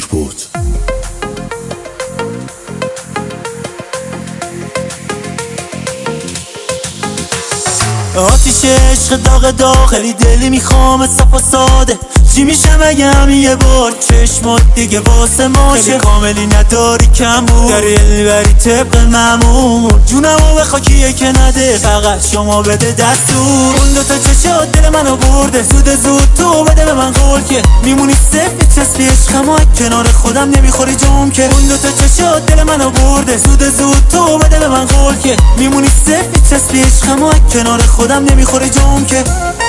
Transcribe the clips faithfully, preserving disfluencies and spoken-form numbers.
دیر بود. آتیش عشق داغ داغ خیلی دلی میخوام صفا ساده. چی میشم اگه یه بار چشمات دیگه واسه ماشه؟ خیلی کاملی نداری کم بود، داری علمی بری طبق معمول. جونمو به خاکیه که نده، فقط شما بده دستور. اون دوتا چشات دل منو برده، زود زود تو بده به من قول که میمونی صفر چسبی عشقم و کنار خودم نمیخوری جام که. اون دوتا چشات دل منو برده، زود زود تو بده به من قول که میمونی صفر چسبی عشقم و کنار خودم نمیخوری جام که.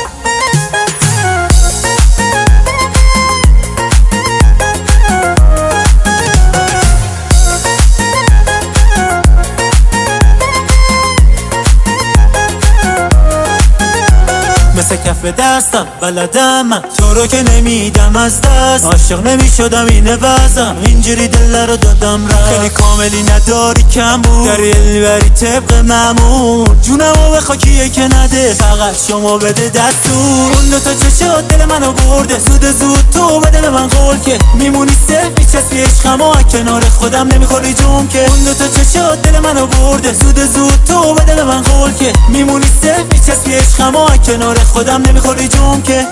مثل کف دستم بلدم من تو رو که نمیدم از دست. عاشق نمیشدم اینه وزم، اینجوری دل رو دادم رفت. خیلی کاملی نداری کم بود، داری علمی بری طبق معمول. جونمو به خاکیه که نده، فقط شما بده دستور. اون دوتا چشات دل منو برده، زود زود تو بده به من قول که میمونی صفر چسبی عشقم و کنار خودم نمیخوری جون که. اون دوتا چشات دل منو برده، زود زود تو بده به من قول که میمونی صفر چسبی عشقم و کنار خودم نمیخوری جون که.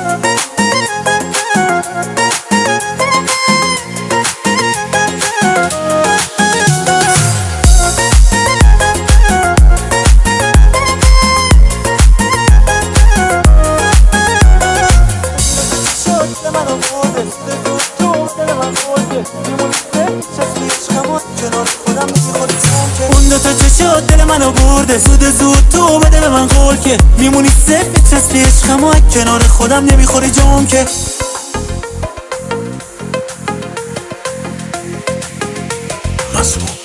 اون دوتا چشات دل منو برده، زود زود تو بده به من قول که میمونی صفر چسبی عشقم و کنار خودم نمیخوری جام که. مسموم